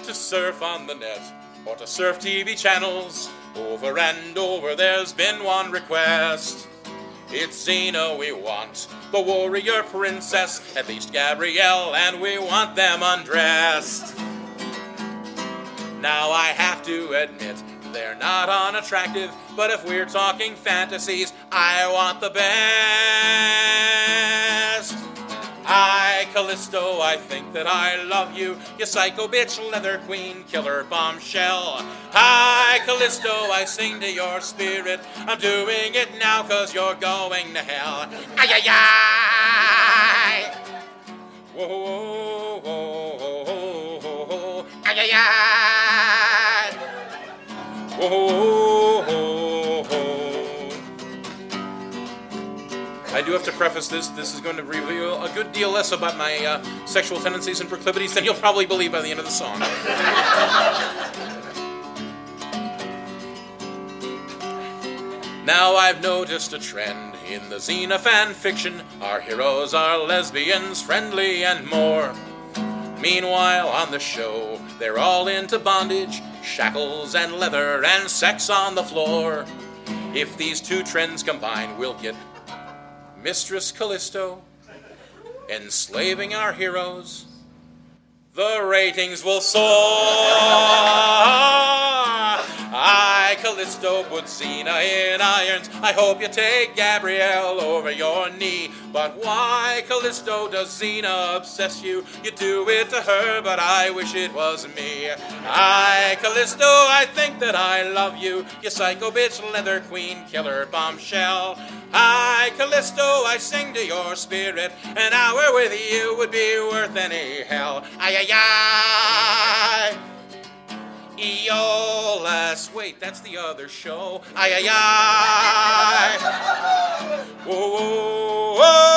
to surf on the net or to surf TV channels. Over and over there's been one request. It's Xena we want, the warrior princess, at least Gabrielle, and we want them undressed. Now I have to admit, they're not unattractive, but if we're talking fantasies, I want the best. I, Callisto, I think that I love you, you psycho bitch, leather queen, killer bombshell. I, Callisto, I sing to your spirit, I'm doing it now 'cause you're going to hell. Ay, ay, ay! Whoa, whoa, whoa, whoa, whoa, whoa. Ay, ay, ay! Whoa, whoa, whoa, whoa. I do have to preface this is going to reveal a good deal less about my sexual tendencies and proclivities than you'll probably believe by the end of the song. Now I've noticed a trend in the Xena fan fiction. Our heroes are lesbians, friendly and more. Meanwhile, on the show, they're all into bondage, shackles and leather and sex on the floor. If these two trends combine, we'll get Mistress Callisto enslaving our heroes. The ratings will soar. I, Callisto, put Xena in irons. I hope you take Gabrielle over your knee. But why, Callisto, does Xena obsess you? You do it to her, but I wish it was me. I, Callisto, I think that I love you, you psycho bitch, leather queen, killer bombshell. I, Callisto, I sing to your spirit. An hour with you would be worth any hell. Ay, ay, ay. Eolus. Wait, that's the other show. Ay, ay, ay. Whoa, whoa, whoa.